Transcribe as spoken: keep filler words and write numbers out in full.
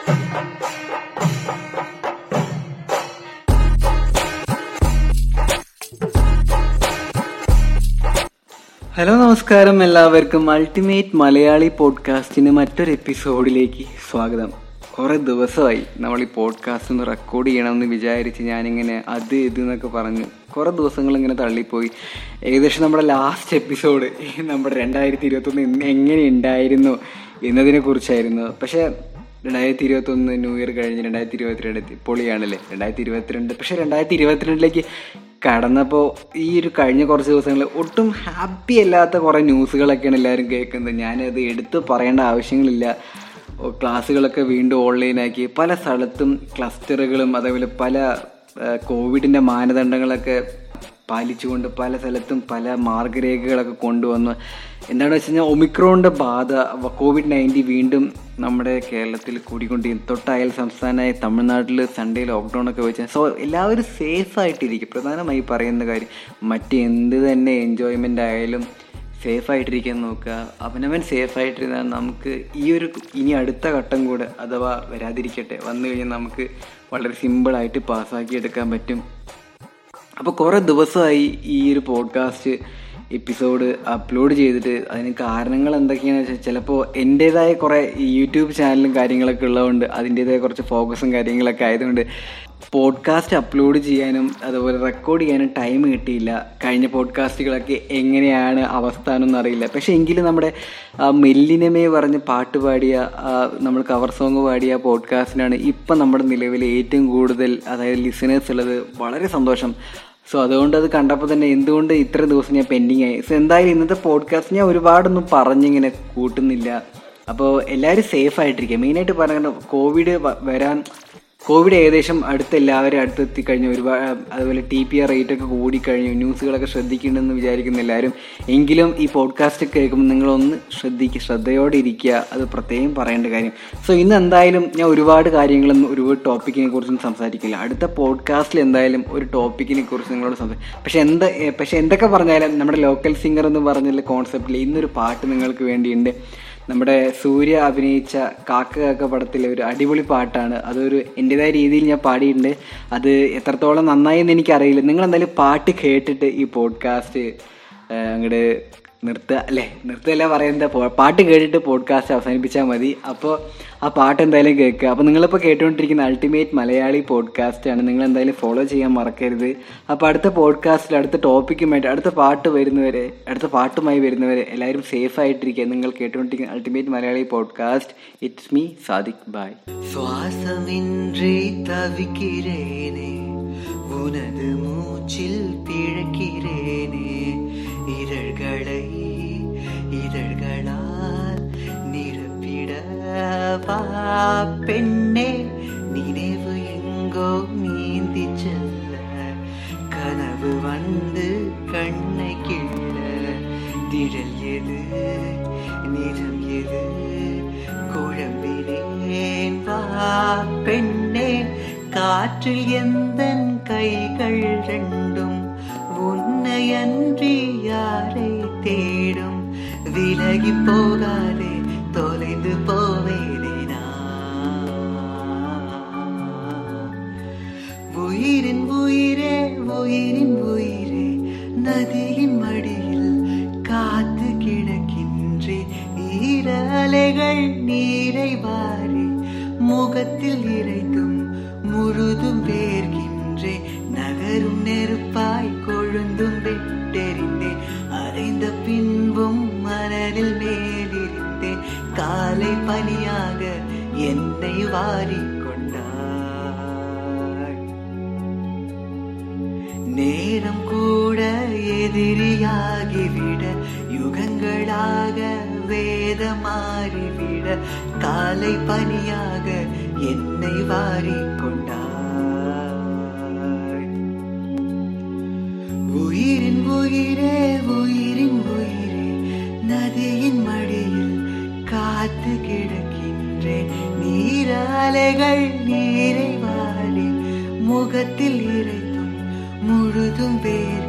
Hello, നമസ്കാരം എല്ലാവർക്കും. Ultimate Malayali പോഡ്കാസ്റ്റിന് മറ്റൊരു എപ്പിസോഡിലേക്ക് സ്വാഗതം. കുറേ ദിവസമായി നമ്മൾ ഈ പോഡ്കാസ്റ്റ് ഒന്ന് റെക്കോർഡ് ചെയ്യണമെന്ന് വിചാരിച്ച് ഞാനിങ്ങനെ അത് ഇത് എന്നൊക്കെ പറഞ്ഞ് കുറേ ദിവസങ്ങൾ ഇങ്ങനെ തള്ളിപ്പോയി. ഏകദേശം നമ്മുടെ ലാസ്റ്റ് എപ്പിസോഡ് നമ്മുടെ രണ്ടായിരത്തി ഇരുപത്തൊന്ന് എങ്ങനെ ഉണ്ടായിരുന്നു എന്നതിനെ കുറിച്ചായിരുന്നു. പക്ഷേ രണ്ടായിരത്തി ഇരുപത്തൊന്ന് ന്യൂ ഇയർ കഴിഞ്ഞ് രണ്ടായിരത്തി ഇരുപത്തിരണ്ട് പൊളിയാണല്ലേ രണ്ടായിരത്തി ഇരുപത്തിരണ്ട്. പക്ഷേ രണ്ടായിരത്തി ഇരുപത്തിരണ്ടിലേക്ക് കടന്നപ്പോൾ ഈ ഒരു കഴിഞ്ഞ കുറച്ച് ദിവസങ്ങളിൽ ഒട്ടും ഹാപ്പി അല്ലാത്ത കുറേ ന്യൂസുകളൊക്കെയാണ് എല്ലാവരും കേൾക്കുന്നത്. ഞാനത് എടുത്ത് പറയേണ്ട ആവശ്യങ്ങളില്ല. ക്ലാസ്സുകളൊക്കെ വീണ്ടും ഓൺലൈനാക്കി, പല സ്ഥലത്തും ക്ലസ്റ്ററുകളും അതേപോലെ പല കോവിഡിൻ്റെ മാനദണ്ഡങ്ങളൊക്കെ പാലിച്ചുകൊണ്ട് പല സ്ഥലത്തും പല മാർഗരേഖകളൊക്കെ കൊണ്ടുവന്നു. എന്താണെന്ന് വെച്ച് കഴിഞ്ഞാൽ ഒമിക്രോണിൻ്റെ ബാധ കോവിഡ് നയൻറ്റീൻ വീണ്ടും നമ്മുടെ കേരളത്തിൽ കൂടിക്കൊണ്ടിരിക്കും. തൊട്ടയൽ സംസ്ഥാനമായ തമിഴ്നാട്ടിൽ സൺഡേ ലോക്ക്ഡൗൺ ഒക്കെ വെച്ചാൽ സോ എല്ലാവരും സേഫായിട്ടിരിക്കും. പ്രധാനമായി പറയുന്ന കാര്യം മറ്റെന്ത് തന്നെ എൻജോയ്മെൻ്റ് ആയാലും സേഫായിട്ടിരിക്കാൻ നോക്കുക. അവനവൻ സേഫായിട്ടിരുന്നാൽ നമുക്ക് ഈ ഒരു ഇനി അടുത്ത ഘട്ടം കൂടെ അഥവാ വരാതിരിക്കട്ടെ വന്നു കഴിഞ്ഞാൽ നമുക്ക് വളരെ സിമ്പിളായിട്ട് പാസ്സാക്കി എടുക്കാൻ പറ്റും. അപ്പോൾ കുറേ ദിവസമായി ഈ ഒരു പോഡ്കാസ്റ്റ് എപ്പിസോഡ് അപ്ലോഡ് ചെയ്തിട്ട്. അതിന് കാരണങ്ങൾ എന്തൊക്കെയാണെന്ന് വെച്ചാൽ ചിലപ്പോൾ എൻ്റേതായ കുറേ യൂട്യൂബ് ചാനലും കാര്യങ്ങളൊക്കെ ഉള്ളതുകൊണ്ട് അതിൻ്റേതായ കുറച്ച് ഫോക്കസും കാര്യങ്ങളൊക്കെ ആയതുകൊണ്ട് പോഡ്കാസ്റ്റ് അപ്ലോഡ് ചെയ്യാനും അതുപോലെ റെക്കോർഡ് ചെയ്യാനും ടൈം കിട്ടിയില്ല. കഴിഞ്ഞ പോഡ്കാസ്റ്റുകളൊക്കെ എങ്ങനെയാണ് അവസ്ഥ എന്നൊന്നും അറിയില്ല. പക്ഷേ എങ്കിലും നമ്മുടെ മെല്ലിനമേ പറഞ്ഞ് പാട്ട് പാടിയ നമ്മൾ കവർ സോങ് പാടിയ പോഡ്കാസ്റ്റിനാണ് ഇപ്പം നമ്മുടെ നിലവിൽ ഏറ്റവും കൂടുതൽ അതായത് ലിസണേഴ്സ് ഉള്ളത്. വളരെ സന്തോഷം. സോ അതുകൊണ്ട് അത് കണ്ടപ്പോൾ തന്നെ എന്തുകൊണ്ട് ഇത്ര ദിവസം ഞാൻ പെൻഡിങ് ആയി. സോ എന്തായാലും ഇന്നത്തെ പോഡ്കാസ്റ്റ് ഞാൻ ഒരുപാടൊന്നും പറഞ്ഞിങ്ങനെ കൂട്ടുന്നില്ല. അപ്പോൾ എല്ലാവരും സേഫായിട്ടിരിക്കുക. മെയിനായിട്ട് പറയുന്നത് കോവിഡ് വരാൻ കോവിഡ് ഏകദേശം അടുത്ത് എല്ലാവരും അടുത്തെത്തിക്കഴിഞ്ഞു. ഒരുപാട് അതുപോലെ ടി പി ആർ റേറ്റൊക്കെ കൂടിക്കഴിഞ്ഞു. ന്യൂസുകളൊക്കെ ശ്രദ്ധിക്കുന്നുണ്ടെന്ന് വിചാരിക്കുന്ന എല്ലാവരും. എങ്കിലും ഈ പോഡ്കാസ്റ്റ് കേൾക്കുമ്പോൾ നിങ്ങളൊന്ന് ശ്രദ്ധിക്കുക, ശ്രദ്ധയോടെ ഇരിക്കുക. അത് പ്രത്യേകം പറയേണ്ട കാര്യം. സോ ഇന്ന് എന്തായാലും ഞാൻ ഒരുപാട് കാര്യങ്ങളൊന്നും ഒരുപാട് ടോപ്പിക്കിനെ കുറിച്ചൊന്നും സംസാരിക്കില്ല. അടുത്ത പോഡ്കാസ്റ്റിൽ എന്തായാലും ഒരു ടോപ്പിക്കിനെ കുറിച്ച് നിങ്ങളോട് സംസാരിക്കും. പക്ഷെ എന്താ പക്ഷെ എന്തൊക്കെ പറഞ്ഞാലും നമ്മുടെ ലോക്കൽ സിംഗർ എന്ന് പറഞ്ഞുള്ള കോൺസെപ്റ്റിൽ ഇന്നൊരു പാട്ട് നിങ്ങൾക്ക് വേണ്ടിയുണ്ട്. നമ്മുടെ സൂര്യ അഭിനയിച്ച കാക്ക കാക്ക പടത്തിലെ ഒരു അടിപൊളി പാട്ടാണ്. അതൊരു എൻ്റെതായ രീതിയിൽ ഞാൻ പാടിയിട്ടുണ്ട്. അത് എത്രത്തോളം നന്നായി എന്ന് എനിക്കറിയില്ല. നിങ്ങളെന്തായാലും പാട്ട് കേട്ടിട്ട് ഈ പോഡ്കാസ്റ്റ് അങ്ങോട്ട് നിർത്തുക അല്ലേ നിർത്തുകയല്ല പറയുന്നത്, പാട്ട് കേട്ടിട്ട് പോഡ്കാസ്റ്റ് അവസാനിപ്പിച്ചാൽ മതി. അപ്പോൾ ആ പാട്ട് എന്തായാലും കേൾക്കുക. അപ്പോൾ നിങ്ങളിപ്പോൾ കേട്ടുകൊണ്ടിരിക്കുന്ന അൾട്ടിമേറ്റ് മലയാളി പോഡ്കാസ്റ്റാണ്. നിങ്ങൾ എന്തായാലും ഫോളോ ചെയ്യാൻ മറക്കരുത്. അപ്പോൾ അടുത്ത പോഡ്കാസ്റ്റിൽ അടുത്ത ടോപ്പിക്കുമായിട്ട് അടുത്ത പാട്ട് വരുന്നവരെ അടുത്ത പാട്ടുമായി വരുന്നവരെ എല്ലാവരും സേഫായിട്ടിരിക്കുക. നിങ്ങൾ കേട്ടുകൊണ്ടിരിക്കുന്ന ultimate Malayali podcast. It's me Sadiq. Bye. ശ്വാസമിன்றி தவிக்கிறேனே, உனது மூச்சில் பிழைக்கிறேனே, இதழ்களை இதழ்களால் நிரப்பிட வா பெண்ணே, நினைவு எங்கோ நீந்தி செல்ல, கனவு வந்து கண்ணை கிள்ள, திடல் எது நிறம் எது குழம்பினேன் வா பெண்ணே, காற்றில் எந்தன் கைகள் ரெண்டும் உன்னை அன்றி யாரை தேடும், விலகி போகாதே தொலைந்து போவேனே நான். உயிரின் உயிரே உயிரின் உயிரே, நதியின் மடியில் காத்து கிடக்கின்றே, ஈரலைகள் நீரை வாரி முகத்தில் இறைத்தும் முழுதும் வேர்கின்றே, நகரும் நெருப்பாய் கொழுந்தும் வெட்டெறிந்தேன், அறைந்த பின்பும் மணலில் மேலிருந்தேன், காலை பனியாக என்னை வாரிக்கொண்டாய். நேரம் கூட எதிரியாகிவிட, யுகங்களாக வேதமாறிவிட, காலை பனியாக என்னை வாரிக்கொண்டாய். உயிரின் உயிரே உயிரின் உயிரே, நதியின் மடியில் காத்து கிடக்கின்றேன், நீராலைகள் நீரை வாரி முகத்தில் இறைத்தும் முழுதும் வேர்